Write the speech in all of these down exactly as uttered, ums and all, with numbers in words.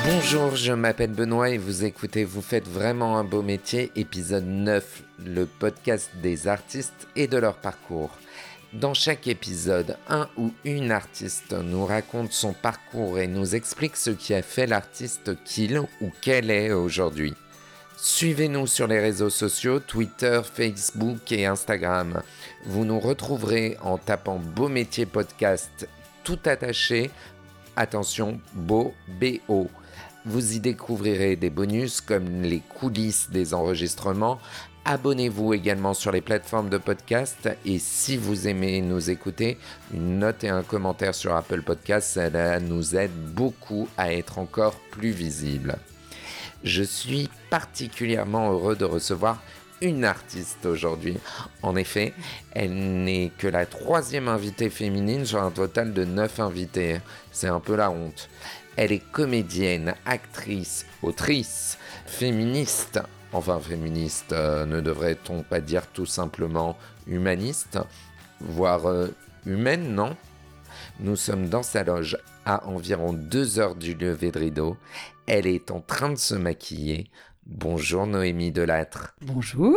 Bonjour, je m'appelle Benoît et vous écoutez Vous faites vraiment un beau métier, épisode neuf, le podcast des artistes et de leur parcours. Dans chaque épisode, un ou une artiste nous raconte son parcours et nous explique ce qui a fait l'artiste qu'il ou qu'elle est aujourd'hui. Suivez-nous sur les réseaux sociaux, Twitter, Facebook et Instagram. Vous nous retrouverez en tapant Beau Métier Podcast, tout attaché. Attention, Beau, B O. Vous y découvrirez des bonus comme les coulisses des enregistrements. Abonnez-vous également sur les plateformes de podcast et si vous aimez nous écouter, une note et un commentaire sur Apple Podcasts, ça nous aide beaucoup à être encore plus visibles. Je suis particulièrement heureux de recevoir une artiste aujourd'hui. En effet, elle n'est que la troisième invitée féminine sur un total de neuf invités. C'est un peu la honte. Elle est comédienne, actrice, autrice, féministe. Enfin, féministe, euh, ne devrait-on pas dire tout simplement humaniste, voire euh, humaine, non ? Nous sommes dans sa loge à environ deux heures du lever de rideau. Elle est en train de se maquiller. Bonjour Noémie Delattre. Bonjour.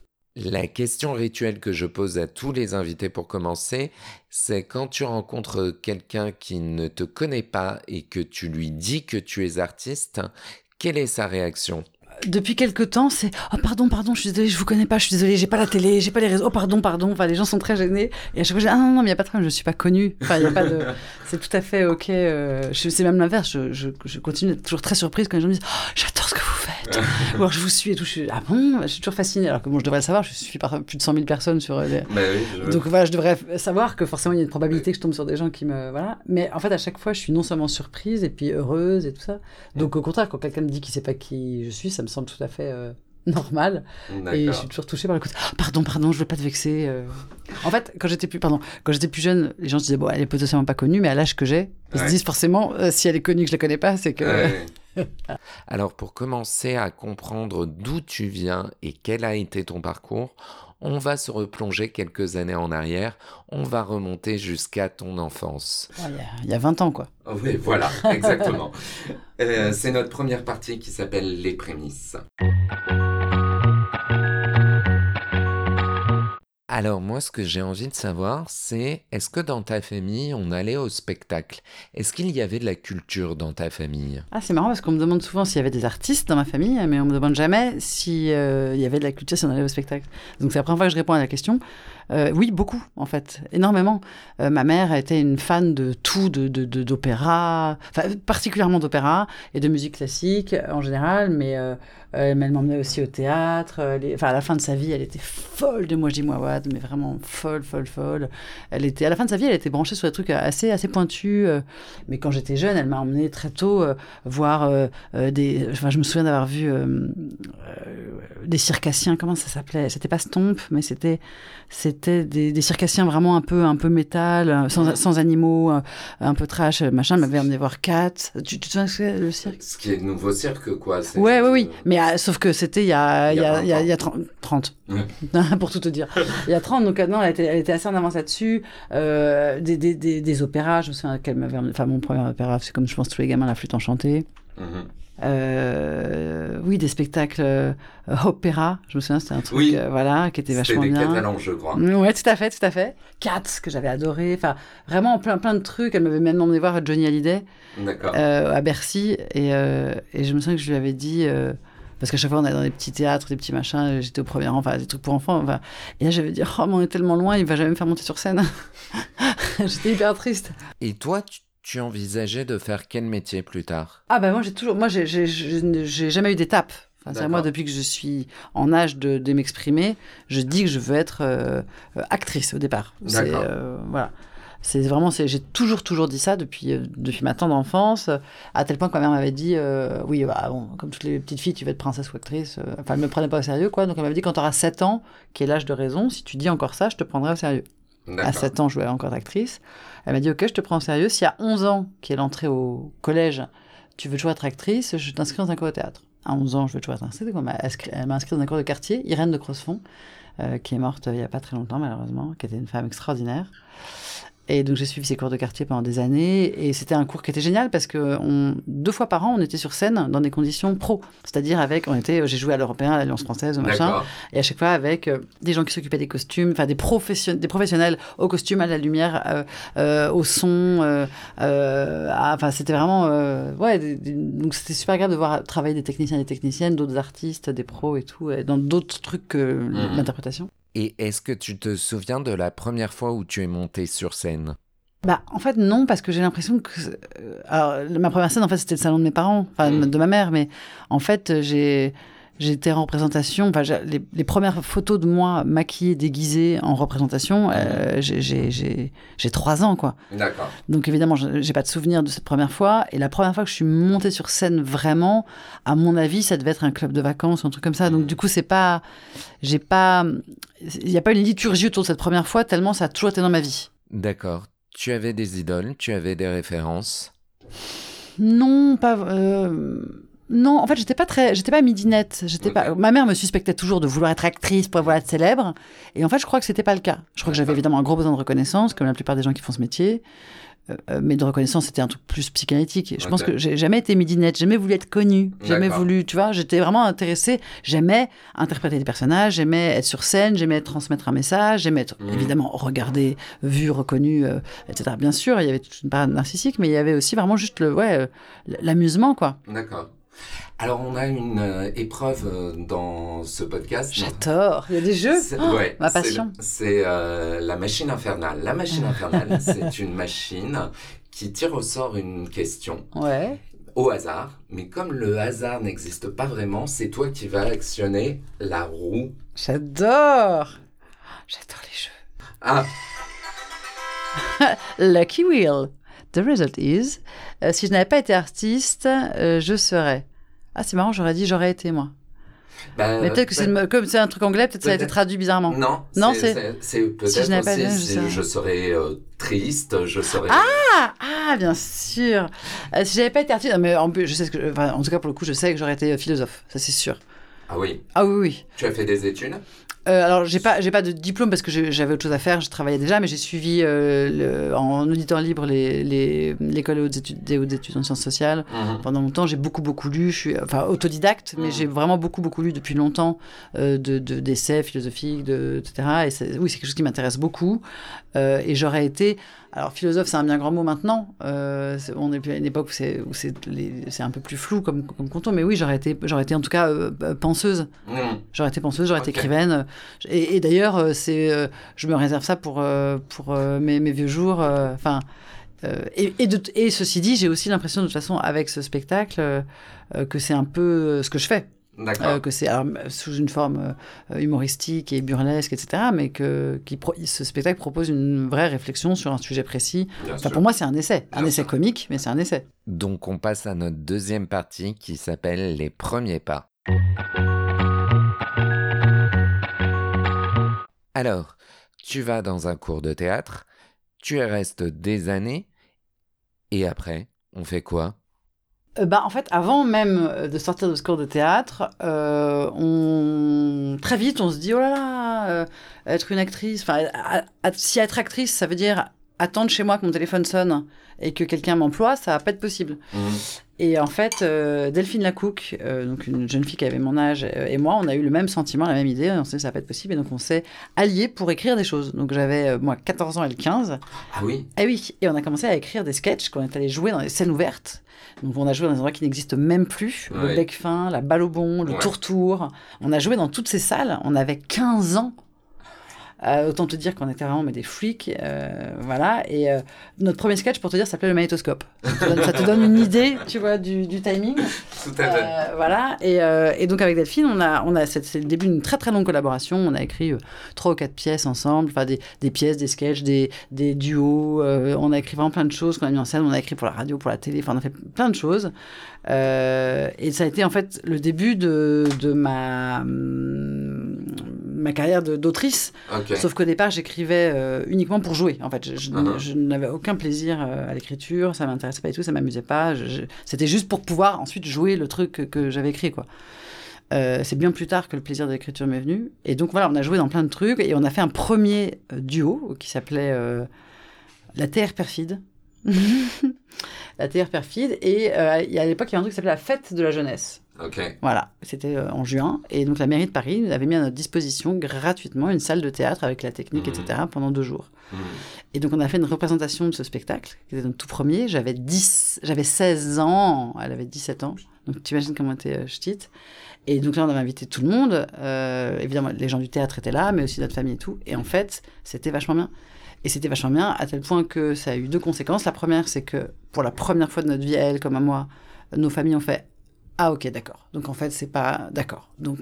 La question rituelle que je pose à tous les invités pour commencer, c'est quand tu rencontres quelqu'un qui ne te connaît pas et que tu lui dis que tu es artiste, quelle est sa réaction ? Depuis quelque temps, c'est « Oh pardon, pardon, je suis désolée, je vous connais pas, je suis désolée, j'ai pas la télé, j'ai pas les réseaux, oh pardon, pardon ». Enfin, les gens sont très gênés. Et à chaque fois, je dis « Ah non, non, mais il n'y a pas de problème, je suis pas connue. » Enfin, il y a pas de... C'est tout à fait OK. Euh... Je... C'est même l'inverse. Je, je, je continue d'être toujours très surprise quand les gens me disent oh, « J'adore ce que vous faites !» Ou alors je vous suis et tout. Je suis « Ah bon ?» Je suis toujours fascinée. Alors que bon, je devrais le savoir, je suis par plus de cent mille personnes sur les... Bah oui, je... Donc voilà, je devrais savoir que forcément, il y a une probabilité que je tombe sur des gens qui me... Voilà. Mais en fait, à chaque fois, je suis non seulement surprise et puis heureuse et tout ça. Donc au contraire, quand quelqu'un me dit qu'il sait pas qui je suis, ça me semble tout à fait... Euh... normal. D'accord. Et je suis toujours touchée par le côté oh, pardon pardon je veux pas te vexer euh... en fait quand j'étais plus pardon quand j'étais plus jeune les gens se disaient bon elle est potentiellement pas connue mais à l'âge que j'ai ils ouais. se disent forcément euh, si elle est connue que je la connais pas c'est que ouais. Alors pour commencer à comprendre d'où tu viens et quel a été ton parcours, on va se replonger quelques années en arrière, on va remonter jusqu'à ton enfance. Il oh, y, y a vingt ans quoi. Oh, oui voilà exactement. euh, c'est notre première partie qui s'appelle les prémices. Alors moi, ce que j'ai envie de savoir, c'est est-ce que dans ta famille, on allait au spectacle ? Est-ce qu'il y avait de la culture dans ta famille ? Ah, c'est marrant parce qu'on me demande souvent s'il y avait des artistes dans ma famille, mais on me demande jamais s'il euh, y avait de la culture si on allait au spectacle. Donc c'est la première fois que je réponds à la question. Euh, oui, beaucoup, en fait, énormément. Euh, ma mère était une fan de tout, de, de, de, d'opéra, enfin, particulièrement d'opéra et de musique classique en général, mais euh, elle m'emmenait aussi au théâtre. Elle est, enfin, à la fin de sa vie, elle était folle de Mojdeh Mouawad, mais vraiment folle, folle, folle. Elle était, à la fin de sa vie, elle était branchée sur des trucs assez, assez pointus. Euh, mais quand j'étais jeune, elle m'a emmenée très tôt euh, voir euh, euh, des... Enfin, je me souviens d'avoir vu euh, euh, des circassiens, comment ça s'appelait ? C'était pas Stomp, mais c'était... C'était des, des circassiens vraiment un peu, un peu métal, sans, sans animaux, un, un peu trash, machin. Elle m'avait emmené voir Cat. Tu, tu te souviens ce que c'est, le cirque ? Ce qui est le nouveau cirque, quoi. C'est ouais, oui, oui. Mais euh, sauf que c'était il y a, il y a, il y a, il y a trente. Ouais. Pour tout te dire. Il y a trente, donc non, elle était, elle était assez en avance là-dessus. Euh, des, des, des, des opéras, je me souviens qu'elle m'avait emmené. Enfin, mon premier opéra, c'est comme je pense tous les gamins, La Flûte Enchantée. Mm-hmm. Euh, oui, des spectacles euh, opéra, je me souviens, c'était un truc oui. euh, voilà, qui était vachement bien. C'était des catalans, je crois. Ouais, tout à fait, tout à fait. Cats, que j'avais adoré, enfin, vraiment plein, plein de trucs. Elle m'avait même emmené voir Johnny Hallyday euh, à Bercy, et, euh, et je me souviens que je lui avais dit, euh, parce qu'à chaque fois on allait dans des petits théâtres, des petits machins, j'étais au premier rang, enfin, des trucs pour enfants, enfin, et là j'avais dit, oh, mais on est tellement loin, il va jamais me faire monter sur scène. J'étais hyper triste. Et toi, tu Tu envisageais de faire quel métier plus tard ? Ah ben moi j'ai toujours, moi j'ai, j'ai, j'ai, j'ai jamais eu d'étape. Enfin, c'est moi depuis que je suis en âge de, de m'exprimer, je dis que je veux être euh, actrice au départ. C'est, euh, voilà. C'est vraiment, c'est, j'ai toujours toujours dit ça depuis euh, depuis ma tendre enfance, à tel point que ma mère m'avait dit, euh, oui bah bon, comme toutes les petites filles, tu vas être princesse ou actrice. Euh, enfin, elle me prenait pas au sérieux quoi. Donc elle m'avait dit quand tu auras sept ans, qui est l'âge de raison, si tu dis encore ça, je te prendrai au sérieux. D'accord. À sept ans, je voulais encore actrice. Elle m'a dit, ok, je te prends au sérieux. Si à onze ans, qui est l'entrée au collège, tu veux toujours être actrice, je t'inscris dans un cours de théâtre. À onze ans, je veux toujours être actrice. Elle m'a inscrit dans un cours de quartier, Irène de Crossefond, euh, qui est morte il n'y a pas très longtemps, malheureusement, qui était une femme extraordinaire. Et donc, j'ai suivi ces cours de quartier pendant des années. Et c'était un cours qui était génial parce que on, deux fois par an, on était sur scène dans des conditions pro. C'est-à-dire avec, on était, j'ai joué à l'Européen, à l'Alliance française, machin. D'accord. Et à chaque fois avec euh, des gens qui s'occupaient des costumes, enfin des, profession- des professionnels au costume, à la lumière, euh, euh, au son. Euh, euh, enfin, c'était vraiment. Euh, ouais, des, des, donc, c'était super agréable de voir travailler des techniciens et des techniciennes, d'autres artistes, des pros et tout, et dans d'autres trucs que mmh. l'interprétation. Et est-ce que tu te souviens de la première fois où tu es montée sur scène ? Bah, en fait, non, parce que j'ai l'impression que... Alors, ma première scène, en fait, c'était le salon de mes parents, enfin, mmh. de ma mère, mais en fait, j'ai... J'étais en représentation, enfin, les, les premières photos de moi maquillée, déguisée en représentation, mmh. euh, j'ai, j'ai, j'ai, j'ai trois ans, quoi. D'accord. Donc évidemment, je, j'ai pas de souvenir de cette première fois. Et la première fois que je suis montée sur scène vraiment, à mon avis, ça devait être un club de vacances ou un truc comme ça. Mmh. Donc du coup, c'est pas, j'ai pas, il n'y a pas une liturgie autour de cette première fois tellement ça a toujours été dans ma vie. D'accord. Tu avais des idoles, tu avais des références ? Non, pas. Euh... Non, en fait, j'étais pas très, j'étais pas midinette. J'étais okay. pas. Ma mère me suspectait toujours de vouloir être actrice pour vouloir être célèbre, et en fait, je crois que c'était pas le cas. Je crois que j'avais évidemment un gros besoin de reconnaissance, comme la plupart des gens qui font ce métier, euh, mais de reconnaissance, c'était un truc plus psychanalytique. Je okay. pense que j'ai jamais été midinette, j'ai jamais voulu être connue, j'ai jamais voulu, tu vois, j'étais vraiment intéressée. J'aimais interpréter des personnages, j'aimais être sur scène, j'aimais transmettre un message, j'aimais être mmh. évidemment regardée, vue, reconnue, euh, et cetera. Bien sûr, il y avait toute une part narcissique, mais il y avait aussi vraiment juste le, ouais, euh, l'amusement, quoi. D'accord. Alors, on a une euh, épreuve euh, dans ce podcast. J'adore. Il y a des jeux. Oh, ouais, ma passion. C'est, c'est euh, la machine infernale. La machine infernale, c'est une machine qui tire au sort une question. Ouais. Au hasard. Mais comme le hasard n'existe pas vraiment, c'est toi qui vas actionner la roue. J'adore. J'adore les jeux. Ah. Lucky Wheel. The result is, euh, si je n'avais pas été artiste, euh, je serais. Ah, c'est marrant, j'aurais dit j'aurais été, moi. Bah, mais peut-être que c'est une... comme c'est un truc anglais, peut-être, peut-être ça a été traduit bizarrement. Non, non c'est, c'est... c'est, c'est peut-être si je n'avais aussi, pas été, si je, je serais euh, triste, je serais... Ah, ah bien sûr. Euh, si j'avais pas été artiste, mais en, je sais ce que, enfin, en tout cas, pour le coup, je sais que j'aurais été philosophe, ça c'est sûr. Ah oui. Ah oui, oui. Tu as fait des études ? Euh, alors, j'ai pas, j'ai pas de diplôme parce que je, j'avais autre chose à faire, je travaillais déjà, mais j'ai suivi euh, le, en auditant libre les, les, l'école des hautes études, des hautes études en sciences sociales. Mmh. Pendant longtemps, j'ai beaucoup, beaucoup lu. Je suis enfin, autodidacte, mmh. mais j'ai vraiment beaucoup, beaucoup lu depuis longtemps euh, de, de, d'essais philosophiques, de, et cetera. Et c'est, oui, c'est quelque chose qui m'intéresse beaucoup. Euh, et j'aurais été... Alors, philosophe, c'est un bien grand mot maintenant. Euh, on est plus à une époque où c'est, où c'est, les, c'est un peu plus flou comme, comme contour. Mais oui, j'aurais été, j'aurais été en tout cas euh, penseuse. Mmh. J'aurais été penseuse, j'aurais okay. été écrivaine. Et, et d'ailleurs, c'est, euh, je me réserve ça pour, euh, pour euh, mes, mes vieux jours. Enfin, euh, et, et, de, et ceci dit, j'ai aussi l'impression, de toute façon, avec ce spectacle, euh, que c'est un peu ce que je fais. D'accord. Euh, que c'est alors, sous une forme euh, humoristique et burlesque, et cetera. Mais que qui pro- ce spectacle propose une vraie réflexion sur un sujet précis. Enfin, pour moi, c'est un essai. Un Bien essai sûr. comique, mais c'est un essai. Donc, on passe à notre deuxième partie qui s'appelle « Les premiers pas ». Alors, tu vas dans un cours de théâtre, tu y restes des années, et après, on fait quoi ? Euh, bah, en fait, avant même de sortir de ce cours de théâtre, euh, on... très vite, on se dit, oh là là, euh, être une actrice, enfin, si être actrice, ça veut dire attendre chez moi que mon téléphone sonne et que quelqu'un m'emploie, ça va pas être possible. Mmh. Et en fait, euh, Delphine Lacouque, euh, donc une jeune fille qui avait mon âge, euh, et moi, on a eu le même sentiment, la même idée. On s'est dit, ça va pas être possible. Et donc, on s'est alliés pour écrire des choses. Donc, j'avais, euh, moi, quatorze ans, elle quinze. Ah oui. Et oui. Et on a commencé à écrire des sketchs qu'on est allé jouer dans des scènes ouvertes. Donc, on a joué dans des endroits qui n'existent même plus. Ouais. Le bec fin, la balle au bon, le ouais. tour-tour. On a joué dans toutes ces salles. On avait quinze ans. Euh, autant te dire qu'on était vraiment mais des freaks, euh, voilà. Et euh, notre premier sketch, pour te dire, s'appelait le magnétoscope. Ça te donne, ça te donne une idée, tu vois, du, du timing. Tout à fait. Euh, voilà. Et, euh, et donc avec Delphine, on a, on a c'est, c'est le début d'une très très longue collaboration. On a écrit euh, trois ou quatre pièces ensemble, enfin des, des pièces, des sketchs, des, des duos. Euh, on a écrit vraiment plein de choses qu'on a mis en scène. On a écrit pour la radio, pour la télé. Enfin, on a fait plein de choses. Euh, et ça a été en fait le début de, de ma ma carrière de, d'autrice. Okay. Sauf qu'au départ, j'écrivais euh, uniquement pour jouer. En fait, je, je, uh-huh. je n'avais aucun plaisir euh, à l'écriture. Ça m'intéressait pas du tout, ça m'amusait pas. Je, je, c'était juste pour pouvoir ensuite jouer le truc que, que j'avais écrit, quoi. Euh, c'est bien plus tard que le plaisir de l'écriture m'est venu. Et donc voilà, on a joué dans plein de trucs et on a fait un premier euh, duo qui s'appelait euh, La Terre perfide. La Terre perfide. Et euh, y a, à l'époque, il y a un truc qui s'appelait la Fête de la jeunesse. Ok. Voilà, c'était euh, en juin. Et donc, la mairie de Paris nous avait mis à notre disposition gratuitement une salle de théâtre avec la technique, mmh. et cetera pendant deux jours. Mmh. Et donc, on a fait une représentation de ce spectacle, qui était notre tout premier. J'avais, dix, j'avais seize ans, elle avait dix-sept ans. Donc, tu imagines comment était euh, ch'tite. Et donc là, on avait invité tout le monde. Euh, évidemment, les gens du théâtre étaient là, mais aussi notre famille et tout. Et en fait, c'était vachement bien. Et c'était vachement bien, à tel point que ça a eu deux conséquences. La première, c'est que pour la première fois de notre vie, à elle comme à moi, nos familles ont fait « Ah ok, d'accord. Donc en fait, c'est pas d'accord. » Donc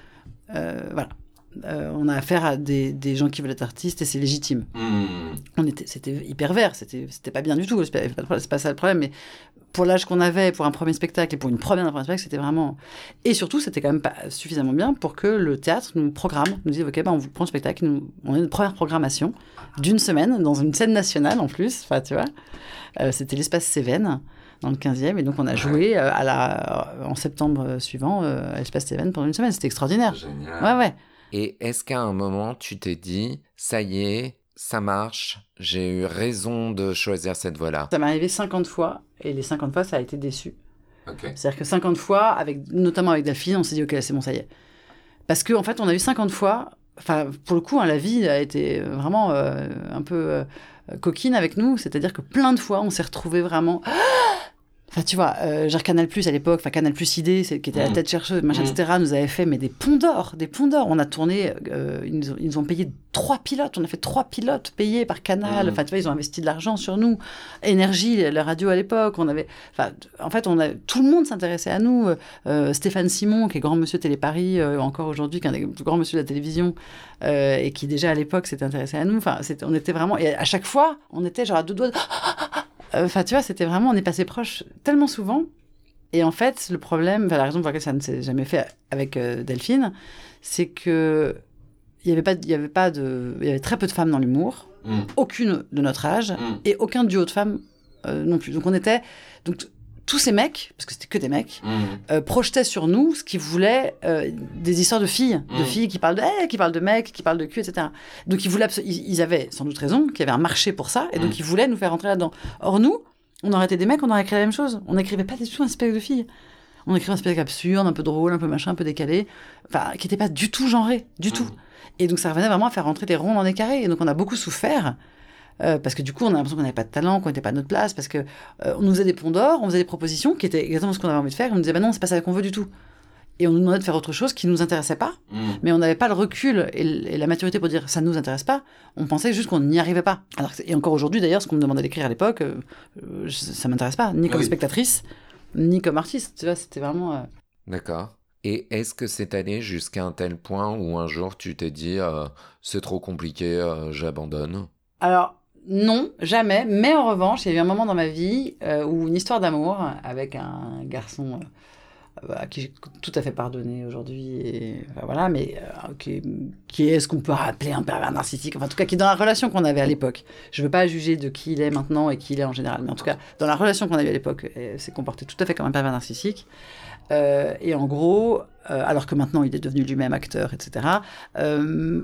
euh, voilà. Euh, on a affaire à des, des gens qui veulent être artistes et c'est légitime. Mmh. On était, c'était hyper vert, c'était, c'était pas bien du tout. C'est pas, c'est pas ça le problème, mais pour l'âge qu'on avait, pour un premier spectacle et pour une première un premier spectacle, c'était vraiment... Et surtout, c'était quand même pas suffisamment bien pour que le théâtre nous programme, nous dise « Ok, ben on vous prend le spectacle, nous, on a une première programmation d'une semaine, dans une scène nationale en plus, enfin tu vois. Euh, c'était l'espace Cévennes, dans le quinzième, et donc on a joué euh, à la, en septembre suivant euh, à l'espace Cévennes pendant une semaine, c'était extraordinaire. Génial. Ouais, ouais. Et est-ce qu'à un moment, tu t'es dit « Ça y est, ça marche, j'ai eu raison de choisir cette voie-là ». Ça m'est arrivé cinquante fois, et les cinquante fois, ça a été déçu. Okay. C'est-à-dire que cinquante fois, avec, notamment avec Delphine, on s'est dit « Ok, c'est bon, ça y est ». Parce qu'en en fait, on a eu cinquante fois, enfin, pour le coup, hein, la vie a été vraiment euh, un peu euh, coquine avec nous, c'est-à-dire que plein de fois, on s'est retrouvés vraiment... Enfin, tu vois, euh, genre Canal+, à l'époque, enfin Canal+ I D, c'est, qui était mmh. la tête chercheuse, machin, mmh. et cetera, nous avait fait mais des ponts d'or, des ponts d'or. On a tourné, euh, ils, nous ont, ils nous ont payé trois pilotes, on a fait trois pilotes payés par Canal. Mmh. Enfin, tu vois, ils ont investi de l'argent sur nous. Énergie, la radio à l'époque, on avait... Enfin, en fait, on a, tout le monde s'intéressait à nous. Euh, Stéphane Simon, qui est grand monsieur Télé Paris, euh, encore aujourd'hui, qui est un des plus grands monsieur de la télévision, euh, et qui déjà à l'époque s'était intéressé à nous. Enfin, c'était, on était vraiment... Et à chaque fois, on était genre à deux doigts de... Enfin, tu vois, c'était vraiment... On est passé proche tellement souvent. Et en fait, le problème... Enfin, la raison pour laquelle ça ne s'est jamais fait avec euh, Delphine, c'est que il y avait pas, il y avait pas de... Il y avait très peu de femmes dans l'humour. Mmh. Aucune de notre âge. Mmh. Et aucun duo de femmes euh, non plus. Donc, on était... Donc, tous ces mecs, parce que c'était que des mecs, mmh. euh, projetaient sur nous ce qu'ils voulaient, euh, des histoires de filles, mmh. de filles qui parlent de, hey, qui parlent de mecs, qui parlent de cul, et cetera. Donc ils voulaient, abso- ils, ils avaient sans doute raison, qu'il y avait un marché pour ça, et donc mmh. ils voulaient nous faire rentrer là-dedans. Or nous, on aurait été des mecs, on aurait écrit la même chose. On n'écrivait pas du tout un spectacle de filles. On écrivait un spectacle absurde, un peu drôle, un peu machin, un peu décalé, enfin qui n'était pas du tout genré, du mmh. tout. Et donc ça revenait vraiment à faire rentrer des ronds dans des carrés. Et donc on a beaucoup souffert. Euh, parce que du coup, on a l'impression qu'on n'avait pas de talent, qu'on n'était pas à notre place, parce qu'on euh, nous faisait des ponts d'or, on faisait des propositions qui étaient exactement ce qu'on avait envie de faire, et on nous disait, bah non, c'est pas ça qu'on veut du tout. Et on nous demandait de faire autre chose qui ne nous intéressait pas, mmh. mais on n'avait pas le recul et, l- et la maturité pour dire, ça ne nous intéresse pas, on pensait juste qu'on n'y arrivait pas. Alors, et encore aujourd'hui, d'ailleurs, ce qu'on me demandait d'écrire à l'époque, euh, euh, ça ne m'intéresse pas, ni comme oui. spectatrice, ni comme artiste, tu vois, c'était vraiment... Euh... D'accord. Et est-ce que c'est allé jusqu'à un tel point où un jour tu t'es dit, euh, c'est trop compliqué, euh, j'abandonne ? Alors... Non, jamais. Mais en revanche, il y a eu un moment dans ma vie euh, où une histoire d'amour avec un garçon euh, à qui j'ai tout à fait pardonné aujourd'hui, et, enfin, voilà, mais euh, qui, qui est ce qu'on peut appeler un pervers narcissique, enfin, en tout cas qui est dans la relation qu'on avait à l'époque. Je ne veux pas juger de qui il est maintenant et qui il est en général, mais en tout cas, dans la relation qu'on avait à l'époque, il s'est comporté tout à fait comme un pervers narcissique. Euh, et en gros, euh, alors que maintenant il est devenu lui-même acteur, et cetera, euh,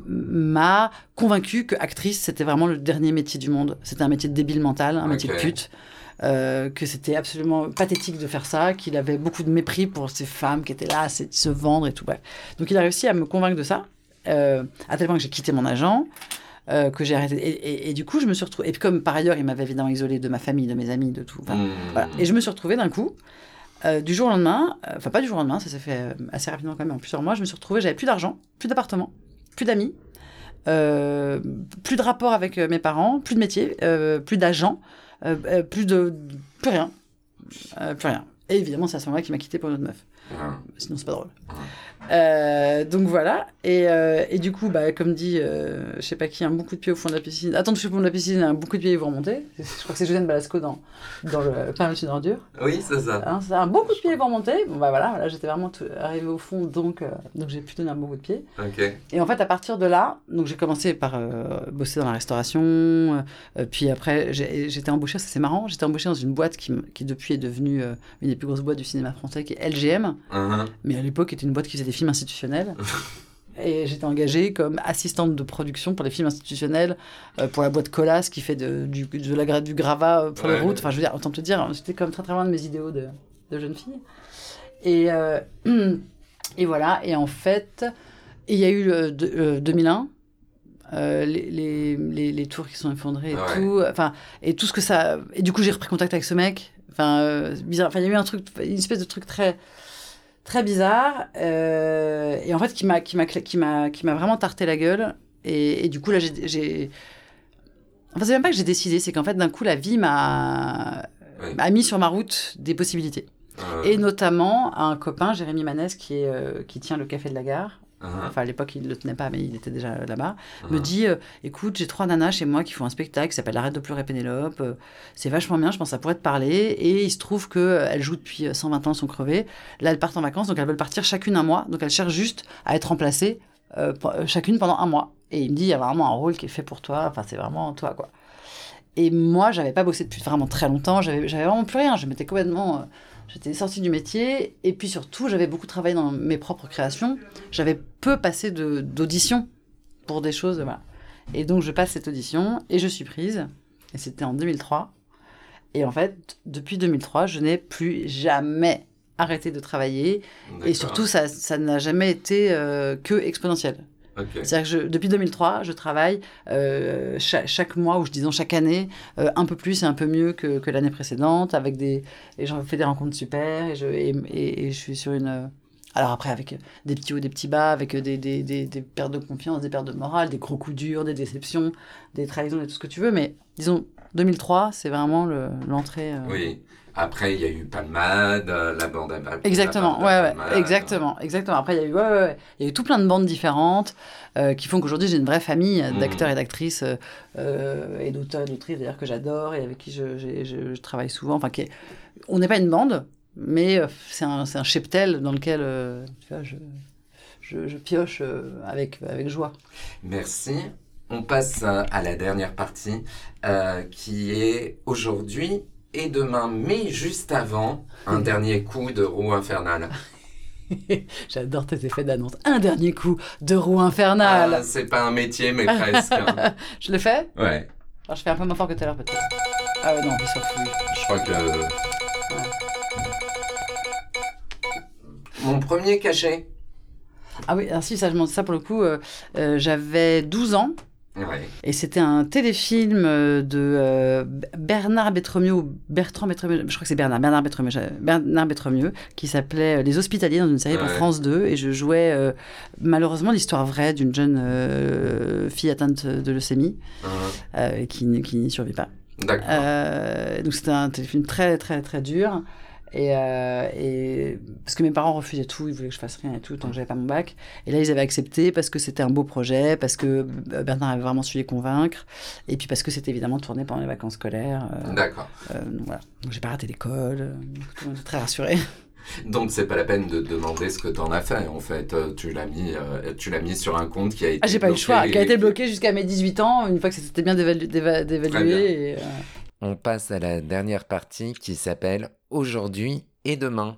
m'a convaincu que actrice, c'était vraiment le dernier métier du monde. C'était un métier de débile mental, un okay. métier de pute. Euh, que c'était absolument pathétique de faire ça, qu'il avait beaucoup de mépris pour ces femmes qui étaient là, à se vendre et tout. Bref. Donc il a réussi à me convaincre de ça, euh, à tel point que j'ai quitté mon agent, euh, que j'ai arrêté. Et, et, et du coup, je me suis retrouvée. Et puis comme par ailleurs, il m'avait évidemment isolée de ma famille, de mes amis, de tout. Enfin, mmh. voilà. Et je me suis retrouvée d'un coup. Euh, du jour au lendemain, enfin euh, pas du jour au lendemain, ça s'est fait euh, assez rapidement quand même, en plusieurs mois, je me suis retrouvée, j'avais plus d'argent, plus d'appartement, plus d'amis, euh, plus de rapport avec euh, mes parents, plus de métier, euh, plus d'agents, euh, euh, plus de... plus rien. Euh, plus rien. Et évidemment, c'est à ce moment-là qu'il m'a quitté pour une autre meuf. Mmh. Sinon, c'est pas drôle. Mmh. Euh, donc voilà. Et, euh, et du coup, bah, comme dit, euh, je sais pas qui, un bon coup de pied au fond de la piscine. Attends, touchez au fond de la piscine, un bon coup de pied et vous remontez. Je crois que c'est Josiane Balasco dans, dans le Permis d'une ordure. Oui, c'est ça. Hein, c'est un bon coup de pied et vous remontez. Bon, bah voilà, là, j'étais vraiment tout, arrivée au fond, donc, euh, donc j'ai pu donner un bon coup de pied. Okay. Et en fait, à partir de là, donc j'ai commencé par euh, bosser dans la restauration. Euh, puis après, j'ai, j'étais embauchée, ça c'est marrant, j'étais embauchée dans une boîte qui, qui depuis est devenue euh, une des plus grosses boîtes du cinéma français, qui est L G M. Uh-huh. Mais à l'époque, était une boîte qui faisait des films institutionnels. Et j'étais engagée comme assistante de production pour les films institutionnels, euh, pour la boîte Colas qui fait de, du, de la, du gravat pour ouais. les routes. Enfin, je veux dire, autant te dire, j'étais comme très très loin de mes idéaux de, de jeune fille. Et, euh, et voilà. Et en fait, il y a eu le, de, euh, deux mille un, euh, les, les, les, les tours qui sont effondrées et ouais. tout. Enfin, et tout ce que ça. Et du coup, j'ai repris contact avec ce mec. Enfin, euh, bizarre. Enfin, il y a eu un truc, une espèce de truc très. Très bizarre, euh, et en fait, qui m'a, qui, m'a, qui, m'a, qui m'a vraiment tarté la gueule. Et, et du coup, là, j'ai, j'ai... Enfin, c'est même pas que j'ai décidé, c'est qu'en fait, d'un coup, la vie m'a, oui. m'a mis sur ma route des possibilités. Euh... Et notamment, un copain, Jérémy Manès, qui, est, euh, qui tient le Café de la Gare. Uh-huh. Enfin, à l'époque, il ne le tenait pas, mais il était déjà là-bas. Uh-huh. Me dit, euh, écoute, j'ai trois nanas chez moi qui font un spectacle qui s'appelle Arrête de pleurer Pénélope. Euh, c'est vachement bien, je pense que ça pourrait te parler. Et il se trouve qu'elles jouent depuis cent vingt ans, elles sont crevées. Là, elles partent en vacances, donc elles veulent partir chacune un mois. Donc elles cherchent juste à être remplacées euh, chacune pendant un mois. Et il me dit, il y a vraiment un rôle qui est fait pour toi. Enfin, c'est vraiment toi, quoi. Et moi, j'avais pas bossé depuis vraiment très longtemps. J'avais, j'avais vraiment plus rien. Je m'étais complètement... Euh, J'étais sortie du métier, et puis surtout, j'avais beaucoup travaillé dans mes propres créations. J'avais peu passé de, d'audition pour des choses, voilà. Et donc, je passe cette audition, et je suis prise. Et c'était en deux mille trois. Et en fait, depuis deux mille trois, je n'ai plus jamais arrêté de travailler. D'accord. Et surtout, ça, ça n'a jamais été euh, que exponentiel. Okay. C'est-à-dire que je, depuis deux mille trois, je travaille euh, chaque, chaque mois, ou je disons chaque année, euh, un peu plus et un peu mieux que, que l'année précédente, avec des, et j'en fais des rencontres super, et je, et, et, et je suis sur une... Alors après, avec des petits hauts, des petits bas, avec des, des, des, des pertes de confiance, des pertes de morale, des gros coups durs, des déceptions, des trahisons, et tout ce que tu veux, mais disons, deux mille trois, c'est vraiment le, l'entrée... Euh... Oui. Après, il y a eu Palmade, euh, la bande à Palmade. Exactement, ouais, ouais, Palmade. exactement, exactement. Après, il y a eu, ouais, ouais, ouais. Il y a eu tout plein de bandes différentes euh, qui font qu'aujourd'hui, j'ai une vraie famille mmh. d'acteurs et d'actrices euh, et d'auteurs et d'autrices, d'ailleurs, que j'adore et avec qui je, je, je, je travaille souvent. Enfin, qui est... on n'est pas une bande, mais euh, c'est, un, c'est un cheptel dans lequel euh, tu vois, je, je, je pioche euh, avec, avec joie. Merci. On passe à la dernière partie euh, qui est aujourd'hui... et demain, mais juste avant, un dernier coup de roue infernale. J'adore tes effets d'annonce. Un dernier coup de roue infernale. Ah, c'est pas un métier, mais presque. Hein. Je le fais ? Ouais. Alors, je fais un peu moins fort que tout à l'heure, peut-être. Ah ouais, non, il s'en fout. Je crois que... Ouais. Mon premier cachet. Ah oui, alors si, ça, ça pour le coup, euh, euh, j'avais douze ans. Ouais. Et c'était un téléfilm de euh, Bernard Bétremieux, Bertrand Bétremieux, je crois que c'est Bernard, Bernard Bétremieux, Bernard Bétremieux, qui s'appelait Les Hospitaliers, dans une série ouais. pour France deux, et je jouais euh, malheureusement l'histoire vraie d'une jeune euh, fille atteinte de leucémie, uh-huh. euh, qui, qui n'y survit pas. D'accord. Euh, donc c'était un téléfilm très très très dur. Et, euh, et parce que mes parents refusaient tout, ils voulaient que je fasse rien et tout tant que j'avais pas mon bac, et là ils avaient accepté parce que c'était un beau projet, parce que Bernard avait vraiment su les convaincre, et puis parce que c'était évidemment tourné pendant les vacances scolaires. euh, D'accord. Euh, donc voilà, donc j'ai pas raté l'école, euh, tout le monde était très rassuré. Donc c'est pas la peine de demander ce que t'en as fait en fait, tu l'as mis, euh, tu l'as mis sur un compte qui a été ah j'ai pas eu le choix, qui a été bloqué jusqu'à mes dix-huit ans, une fois que c'était bien d'évalu- d'éva- d'évaluer. Et, euh... On passe à la dernière partie qui s'appelle Aujourd'hui et demain.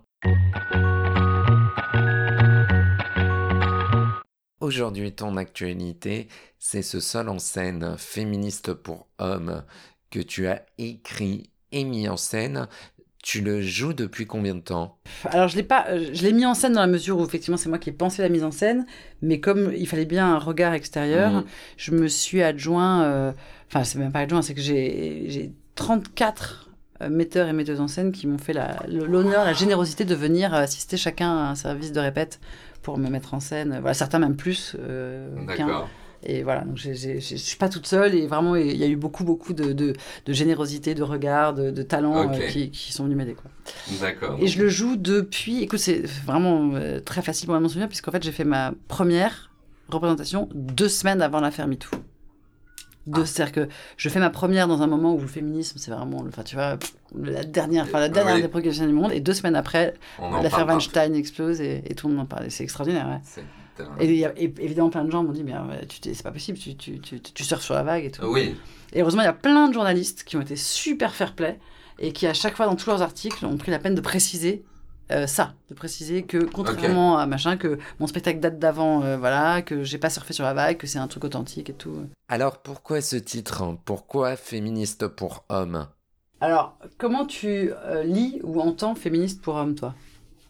Aujourd'hui, ton actualité, c'est ce seul en scène féministe pour hommes que tu as écrit et mis en scène. Tu le joues depuis combien de temps ? Alors, je l'ai pas, je l'ai mis en scène dans la mesure où, effectivement, c'est moi qui ai pensé la mise en scène, mais comme il fallait bien un regard extérieur, mmh. je me suis adjoint... Euh, enfin, c'est même pas adjoint, c'est que j'ai, j'ai trente-quatre metteurs et metteuses en scène qui m'ont fait la, l'honneur, la générosité de venir assister chacun à un service de répète pour me mettre en scène. Voilà, certains même plus euh, qu'un. D'accord. Et voilà, donc j'ai, j'ai, je ne suis pas toute seule, et vraiment, il y a eu beaucoup, beaucoup de, de, de générosité, de regard, de, de talent okay. euh, qui, qui sont venus m'aider, quoi. D'accord. Et je le joue depuis... Écoute, c'est vraiment euh, très facile pour moi de m'en souvenir, puisqu'en fait, j'ai fait ma première représentation deux semaines avant l'affaire MeToo. De, ah. C'est-à-dire que je fais ma première dans un moment où le féminisme, c'est vraiment, enfin, tu vois, la dernière, enfin, la dernière oui. des préoccupations du monde, et deux semaines après, l'affaire Weinstein explose, et, et tout le monde en parle. C'est extraordinaire, ouais. C'est... Et, y a, et évidemment, plein de gens m'ont dit, mais tu, c'est pas possible, tu, tu, tu, tu surfes sur la vague et tout. Oui. Et heureusement, il y a plein de journalistes qui ont été super fair-play, et qui, à chaque fois, dans tous leurs articles, ont pris la peine de préciser euh, ça, de préciser que contrairement okay. à machin, que mon spectacle date d'avant, euh, voilà, que j'ai pas surfé sur la vague, que c'est un truc authentique et tout. Alors pourquoi ce titre? Pourquoi féministe pour hommes? Alors, comment tu euh, lis ou entends féministe pour hommes, toi?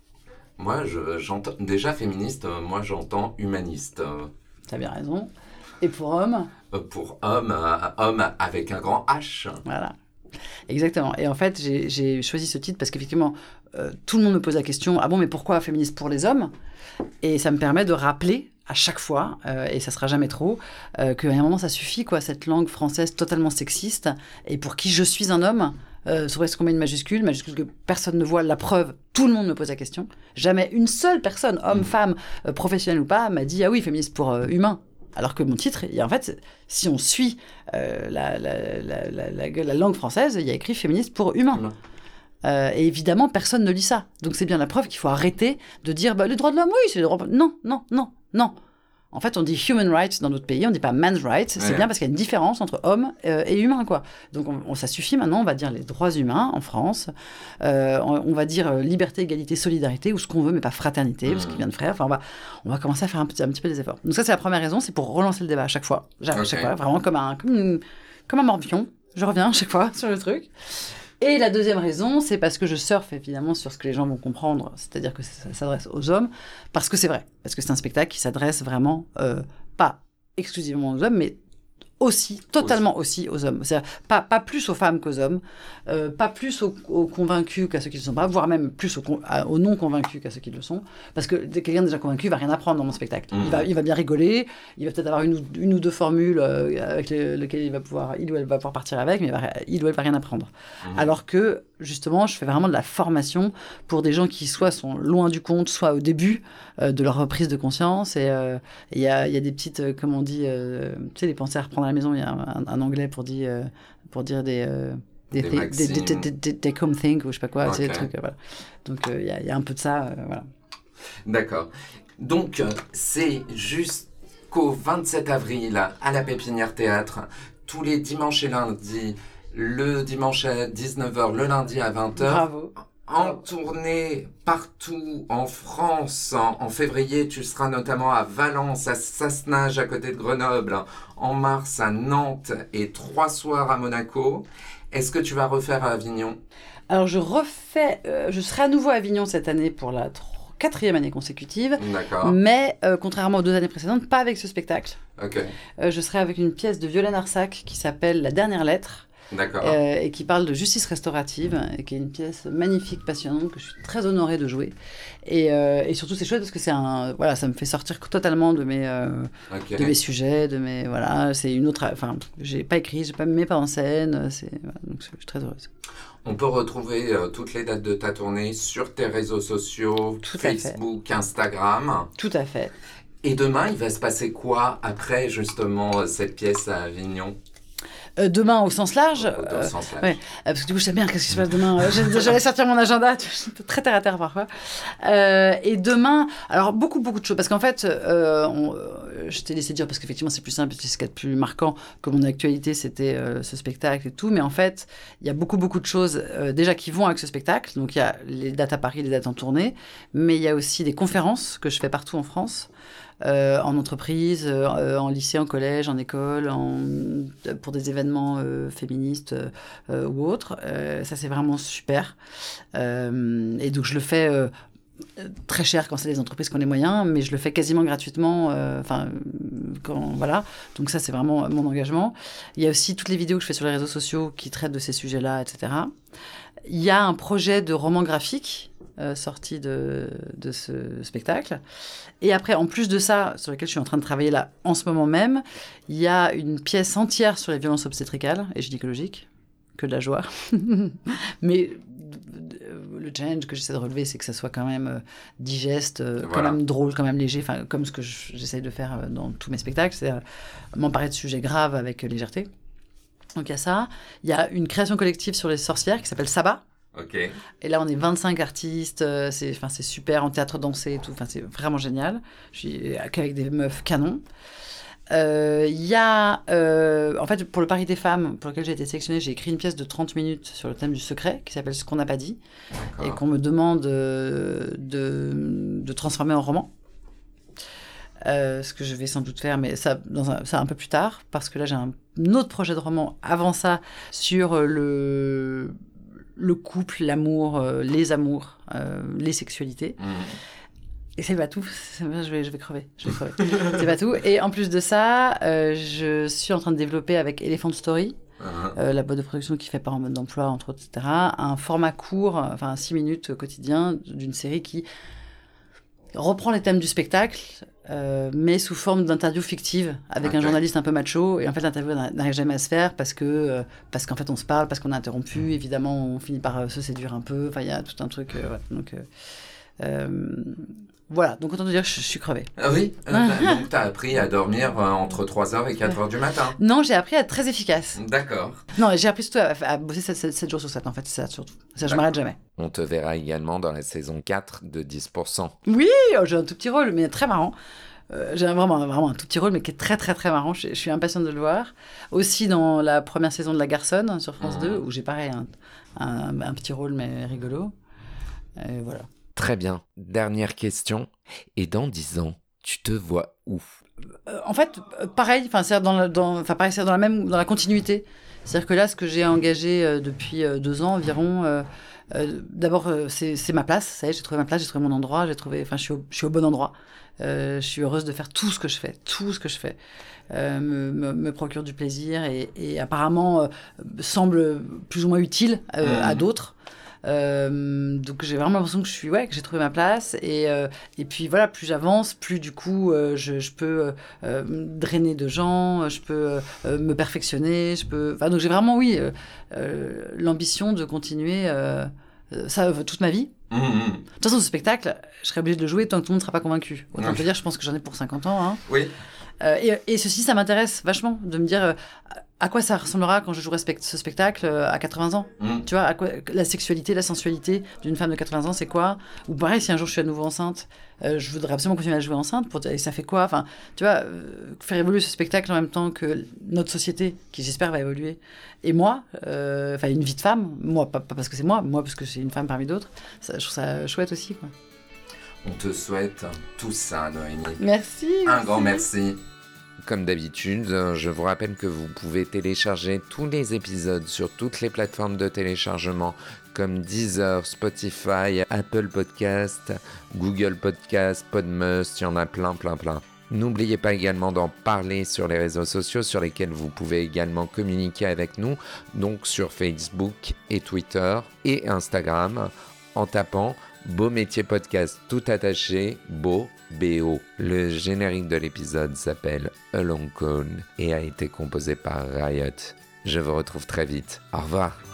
Moi, je, j'entends déjà féministe, euh, moi j'entends humaniste. T'as bien raison. Et pour homme? euh, Pour homme, euh, homme avec un grand H. Voilà. Exactement. Et en fait, j'ai, j'ai choisi ce titre parce qu'effectivement, euh, tout le monde me pose la question, ah bon, mais pourquoi féministe pour les hommes? Et ça me permet de rappeler à chaque fois, euh, et ça sera jamais trop, euh, qu'à un moment, ça suffit, quoi, cette langue française totalement sexiste, et pour qui je suis un homme, euh, sur ce qu'on met une majuscule, majuscule que personne ne voit, la preuve, tout le monde me pose la question. Jamais une seule personne, homme, mmh. femme, euh, professionnelle ou pas, m'a dit, ah oui, féministe pour euh, humain. Alors que mon titre, en fait, si on suit euh, la, la, la, la, la, la langue française, il y a écrit féministe pour humain. Mmh. Euh, et évidemment, personne ne lit ça. Donc c'est bien la preuve qu'il faut arrêter de dire bah, les droits de l'homme, oui, c'est les droits. Non, non, non, non. En fait, on dit human rights dans notre pays, on ne dit pas man's rights. Ouais. C'est bien parce qu'il y a une différence entre homme euh, et humain, quoi. Donc on, on, ça suffit maintenant, on va dire les droits humains en France. Euh, on, on va dire euh, liberté, égalité, solidarité, ou ce qu'on veut, mais pas fraternité, mmh. parce qu'il vient de frère. Enfin, on va, on va commencer à faire un petit, un petit peu des efforts. Donc ça, c'est la première raison, c'est pour relancer le débat à chaque fois. À okay. chaque fois, vraiment comme un, comme, une, comme un morpion. Je reviens à chaque fois sur le truc. Et la deuxième raison, c'est parce que je surfe évidemment sur ce que les gens vont comprendre, c'est-à-dire que ça s'adresse aux hommes, parce que c'est vrai, parce que c'est un spectacle qui s'adresse vraiment, euh, pas exclusivement aux hommes, mais aussi, totalement aussi, aussi aux hommes. C'est-à-dire pas, pas plus aux femmes qu'aux hommes, euh, pas plus aux, aux convaincus qu'à ceux qui ne le sont pas, voire même plus aux, aux non-convaincus qu'à ceux qui le sont, parce que quelqu'un déjà convaincu ne va rien apprendre dans mon spectacle. Mmh. Il, va, il va bien rigoler, il va peut-être avoir une ou, une ou deux formules euh, avec les, lesquelles il va pouvoir, il ou elle va pouvoir partir avec, mais il, va, il ou elle ne va rien apprendre. Mmh. Alors que, justement, je fais vraiment de la formation pour des gens qui soit sont loin du compte, soit au début euh, de leur reprise de conscience. Et il euh, y, a, y a des petites, euh, comme on dit, euh, tu sais, des pensées à reprendre à la maison. Il y a un, un anglais pour dire, euh, pour dire des... Euh, Des, des, des, des, des, des, des come think ou je sais pas quoi, okay. C'est des trucs, euh, voilà. Donc il euh, y, y a un peu de ça, euh, voilà. D'accord. Donc euh, c'est jusqu'au vingt-sept avril à la Pépinière Théâtre, tous les dimanches et lundis, le dimanche à dix-neuf heures, le lundi à vingt heures. Bravo. En tournée partout en France. En, en février, tu seras notamment à Valence, à Sassenage, à côté de Grenoble. En mars, à Nantes et trois soirs à Monaco. Est-ce que tu vas refaire à Avignon? Alors, je refais... Euh, je serai à nouveau à Avignon cette année pour la tro- quatrième année consécutive. D'accord. Mais, euh, contrairement aux deux années précédentes, pas avec ce spectacle. Ok. Euh, je serai avec une pièce de Violaine Arsac qui s'appelle La Dernière Lettre. D'accord. Euh, et qui parle de justice restaurative, et qui est une pièce magnifique, passionnante, que je suis très honorée de jouer. Et, euh, et surtout, c'est chouette parce que c'est un, voilà, ça me fait sortir totalement de mes, euh, okay. de mes sujets, de mes, voilà, c'est une autre, enfin, j'ai pas écrit, j'ai pas mis pas en scène, c'est, voilà, donc je suis très heureuse. On peut retrouver euh, toutes les dates de ta tournée sur tes réseaux sociaux, Tout Facebook, Instagram. Tout à fait. Et demain, il va se passer quoi après justement cette pièce à Avignon? Euh, demain au sens large, au, au euh, sens large. Ouais, euh, parce que du coup je sais bien qu'est-ce qui se passe demain. Euh, j'allais sortir mon agenda, je suis très terre à terre parfois. Euh, et demain, alors beaucoup beaucoup de choses, parce qu'en fait, euh, on, euh, je t'ai laissé dire parce qu'effectivement c'est plus simple, c'est ce qu'il y a de plus marquant que mon actualité, c'était euh, ce spectacle et tout. Mais en fait, il y a beaucoup beaucoup de choses euh, déjà qui vont avec ce spectacle. Donc il y a les dates à Paris, les dates en tournée, mais il y a aussi des conférences que je fais partout en France. Euh, en entreprise, euh, en lycée, en collège, en école, en, pour des événements euh, féministes euh, ou autres. Euh, ça, c'est vraiment super. Euh, et donc, je le fais euh, très cher quand c'est des entreprises qui ont les moyens, mais je le fais quasiment gratuitement. Enfin, euh, voilà. Donc ça, c'est vraiment mon engagement. Il y a aussi toutes les vidéos que je fais sur les réseaux sociaux qui traitent de ces sujets-là, et cetera. Il y a un projet de roman graphique Euh, sortie de, de ce spectacle. Et après, en plus de ça, sur lequel je suis en train de travailler là en ce moment même, il y a une pièce entière sur les violences obstétricales et gynécologiques, que de la joie. Mais le challenge que j'essaie de relever, c'est que ça soit quand même euh, digeste, euh, voilà. Quand même drôle, quand même léger, comme ce que je, j'essaie de faire euh, dans tous mes spectacles, c'est euh, m'emparer de sujets graves avec euh, légèreté. Donc il y a ça. Il y a une création collective sur les sorcières qui s'appelle Sabbat. Okay. Et là, on est vingt-cinq artistes, euh, c'est, c'est super, en théâtre dansé et tout, c'est vraiment génial. Je suis avec des meufs canons. Il euh, y a, euh, en fait, pour le Paris des femmes, pour lequel j'ai été sélectionnée, j'ai écrit une pièce de trente minutes sur le thème du secret, qui s'appelle « Ce qu'on n'a pas dit », et qu'on me demande euh, de, de transformer en roman. Euh, ce que je vais sans doute faire, mais ça, dans un, ça un peu plus tard, parce que là, j'ai un, un autre projet de roman avant ça, sur le, le couple, l'amour, euh, les amours, euh, les sexualités. Mmh. Et c'est pas tout, je vais, je vais crever, je vais crever. C'est pas tout. Et en plus de ça, euh, je suis en train de développer avec Elephant Story, uh-huh. euh, la boîte de production qui fait Par en mode d'emploi, entre autres, et cetera, un format court, enfin six minutes quotidien, d'une série qui reprend les thèmes du spectacle, euh, mais sous forme d'interview fictive, avec okay. un journaliste un peu macho. Et en fait, l'interview n'arrive jamais à se faire parce que euh, parce qu'en fait, on se parle, parce qu'on est interrompu. Mmh. Évidemment, on finit par euh, se séduire un peu. Enfin, il y a tout un truc. Euh, ouais. Donc, euh, euh, voilà. Donc, autant te dire, je, je suis crevée. Ah oui. Donc, tu as appris à dormir euh, entre trois heures et quatre heures du matin. Non, j'ai appris à être très efficace. D'accord. Non, j'ai appris surtout à, à bosser sept jours sur sept, en fait. C'est ça, surtout. Ça, je m'arrête jamais. On te verra également dans la saison quatre de dix pour cent. Oui, oh, j'ai un tout petit rôle, mais très marrant. Euh, j'ai vraiment, vraiment un tout petit rôle, mais qui est très, très, très marrant. Je, je suis impatiente de le voir. Aussi dans la première saison de La Garçonne, sur France mmh. deux, où j'ai pareil, un, un, un petit rôle, mais rigolo. Et voilà. Très bien. Dernière question. Et dans dix ans, tu te vois où ? euh, En fait, pareil, c'est dans la, dans, pareil, c'est dans la même, dans la continuité. C'est-à-dire que là, ce que j'ai engagé euh, depuis euh, deux ans environ, euh, euh, d'abord, euh, c'est, c'est ma place. Ça y est, j'ai trouvé ma place, j'ai trouvé mon endroit, j'ai trouvé, enfin, je suis au, je suis au bon endroit. Euh, je suis heureuse de faire tout ce que je fais, tout ce que je fais euh, me, me, me procure du plaisir et, et apparemment euh, semble plus ou moins utile euh, mmh. à d'autres. Euh, donc j'ai vraiment l'impression que je suis ouais que j'ai trouvé ma place et euh, et puis voilà, plus j'avance, plus du coup euh, je je peux euh, drainer de gens, je peux euh, me perfectionner, je peux enfin donc j'ai vraiment oui euh, euh, l'ambition de continuer euh, ça toute ma vie. Mmh, mmh. De toute façon, ce spectacle, je serais obligée de le jouer tant que tout le monde ne sera pas convaincu. Autant mmh. te dire, je pense que j'en ai pour cinquante ans. Hein. Oui. Euh, et, et ceci, ça m'intéresse vachement de me dire euh, à quoi ça ressemblera quand je jouerai spect- ce spectacle euh, à quatre-vingts ans. Mmh. Tu vois, à quoi, la sexualité, la sensualité d'une femme de quatre-vingts ans, c'est quoi ? Ou pareil, si un jour je suis à nouveau enceinte, euh, je voudrais absolument continuer à jouer enceinte. Pour, et ça fait quoi ? Enfin, tu vois, euh, faire évoluer ce spectacle en même temps que notre société, qui j'espère va évoluer. Et moi, enfin, euh, une vie de femme, moi, pas, pas parce que c'est moi, moi parce que c'est une femme parmi d'autres, ça, je trouve ça chouette aussi, quoi. On te souhaite tout ça, Noémie. Merci. Un merci. grand merci. Comme d'habitude, je vous rappelle que vous pouvez télécharger tous les épisodes sur toutes les plateformes de téléchargement comme Deezer, Spotify, Apple Podcast, Google Podcast, Podmust, il y en a plein, plein, plein. N'oubliez pas également d'en parler sur les réseaux sociaux sur lesquels vous pouvez également communiquer avec nous, donc sur Facebook et Twitter et Instagram en tapant Beau Métier Podcast tout attaché, Beau, B O. Le générique de l'épisode s'appelle A Long Call et a été composé par Riot. Je vous retrouve très vite. Au revoir.